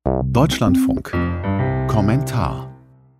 Deutschlandfunk. Kommentar.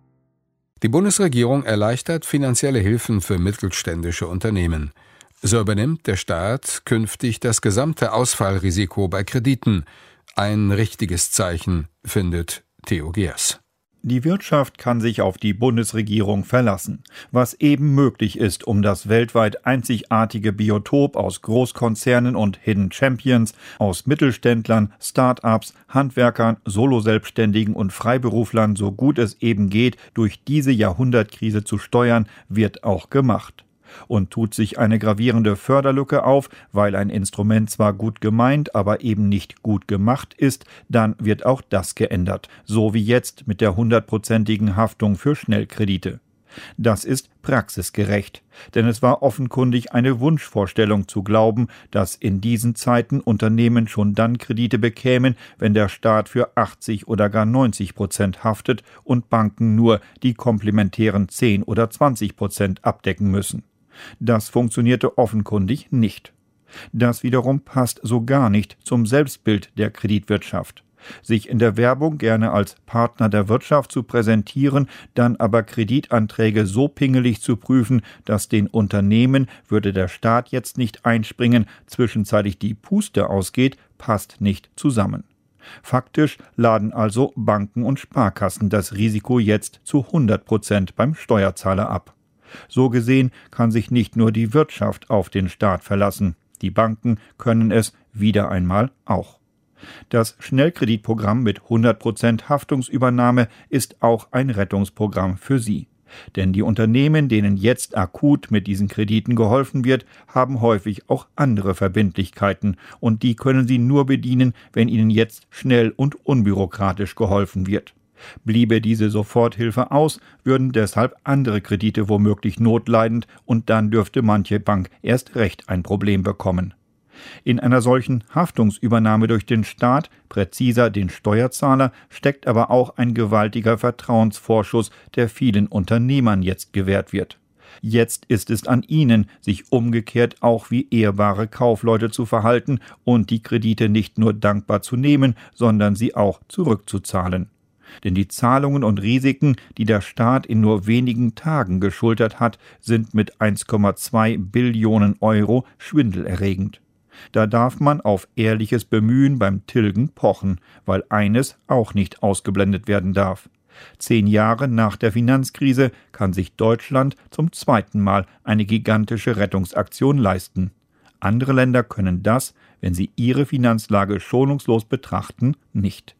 Die Bundesregierung erleichtert finanzielle Hilfen für mittelständische Unternehmen. So übernimmt der Staat künftig das gesamte Ausfallrisiko bei Krediten. Ein richtiges Zeichen, findet Theo Geers. Die Wirtschaft kann sich auf die Bundesregierung verlassen, was eben möglich ist, um das weltweit einzigartige Biotop aus Großkonzernen und Hidden Champions, aus Mittelständlern, Start-ups, Handwerkern, Soloselbstständigen und Freiberuflern so gut es eben geht, durch diese Jahrhundertkrise zu steuern, wird auch gemacht. Und tut sich eine gravierende Förderlücke auf, weil ein Instrument zwar gut gemeint, aber eben nicht gut gemacht ist, dann wird auch das geändert, so wie jetzt mit der 100%igen Haftung für Schnellkredite. Das ist praxisgerecht, denn es war offenkundig eine Wunschvorstellung zu glauben, dass in diesen Zeiten Unternehmen schon dann Kredite bekämen, wenn der Staat für 80 oder gar 90% haftet und Banken nur die komplementären 10 oder 20% abdecken müssen. Das funktionierte offenkundig nicht. Das wiederum passt so gar nicht zum Selbstbild der Kreditwirtschaft. Sich in der Werbung gerne als Partner der Wirtschaft zu präsentieren, dann aber Kreditanträge so pingelig zu prüfen, dass den Unternehmen, würde der Staat jetzt nicht einspringen, zwischenzeitlich die Puste ausgeht, passt nicht zusammen. Faktisch laden also Banken und Sparkassen das Risiko jetzt zu 100% beim Steuerzahler ab. So gesehen kann sich nicht nur die Wirtschaft auf den Staat verlassen, die Banken können es wieder einmal auch. Das Schnellkreditprogramm mit 100% Haftungsübernahme ist auch ein Rettungsprogramm für sie. Denn die Unternehmen, denen jetzt akut mit diesen Krediten geholfen wird, haben häufig auch andere Verbindlichkeiten und die können sie nur bedienen, wenn ihnen jetzt schnell und unbürokratisch geholfen wird. Bliebe diese Soforthilfe aus, würden deshalb andere Kredite womöglich notleidend und dann dürfte manche Bank erst recht ein Problem bekommen. In einer solchen Haftungsübernahme durch den Staat, präziser den Steuerzahler, steckt aber auch ein gewaltiger Vertrauensvorschuss, der vielen Unternehmern jetzt gewährt wird. Jetzt ist es an ihnen, sich umgekehrt auch wie ehrbare Kaufleute zu verhalten und die Kredite nicht nur dankbar zu nehmen, sondern sie auch zurückzuzahlen. Denn die Zahlungen und Risiken, die der Staat in nur wenigen Tagen geschultert hat, sind mit 1,2 Billionen Euro schwindelerregend. Da darf man auf ehrliches Bemühen beim Tilgen pochen, weil eines auch nicht ausgeblendet werden darf. 10 Jahre nach der Finanzkrise kann sich Deutschland zum zweiten Mal eine gigantische Rettungsaktion leisten. Andere Länder können das, wenn sie ihre Finanzlage schonungslos betrachten, nicht.